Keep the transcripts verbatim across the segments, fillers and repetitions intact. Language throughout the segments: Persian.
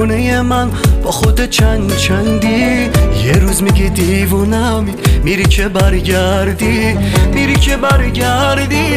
دیوونه من با خود چند چندی. یه روز میگی دیوونمی، میری که برگردی، میری که برگردی.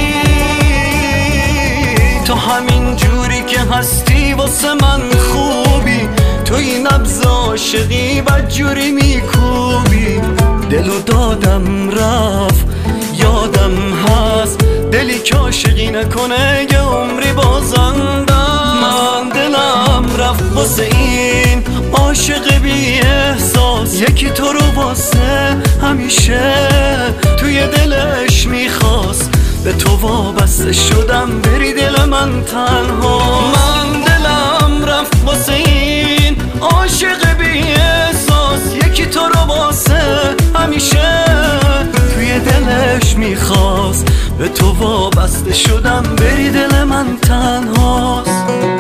تو همین جوری که هستی واسه من خوبی، تو این نبض عاشقی بدجوری میکوبی. دلو دادم رفت یادم هست، دلی که عاشقی نکنه یه عمری بازندم. من دلم رفت واسه این عاشق بی احساس، یکی تو رو واسه همیشه توی دلش میخواست. به تو وابسته شدم بری دل من تنها. من دلم رفت واسه این عاشق بی احساس، یکی تو رو واسه همیشه توی دلش میخواست. به تو وابسته شدم بری دل من تنهاست.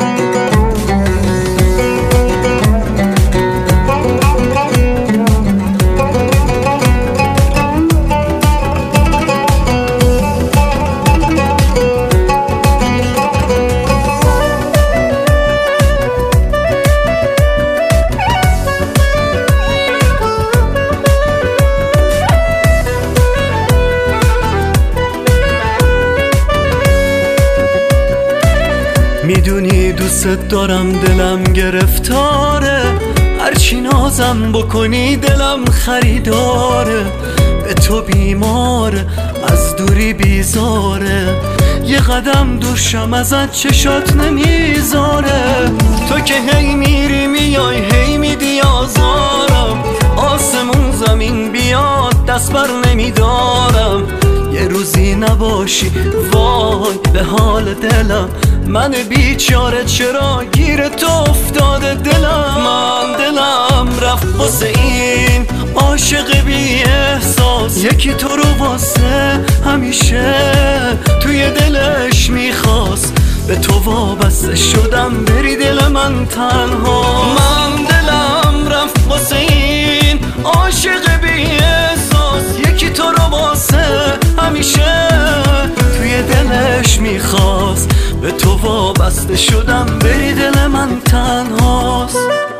میدونی دوست دارم، دلم گرفتاره، هرچی نازم بکنی دلم خریداره. به تو بیماره، از دوری بیزاره، یه قدم دور شم ازت چشات نمیذاره. تو که هی میری میای هی میدی آزارم، آسمون زمین بیاد دست بر نمیدارم. یه روزی نباشی وای به حال دلم، من بیچاره چرا گیر تو افتاده دلم. من دلم رفت واسه این عاشق بی احساس، یکی تو رو واسه همیشه توی دلش میخواست. به تو وابسته شدم بری دل من تنها. من دلم رفت واسه این عاشق بی احساس، یکی تو رو واسه همیشه توی دلش میخواست. به تو وابسته شدم بری دل من تنهاست.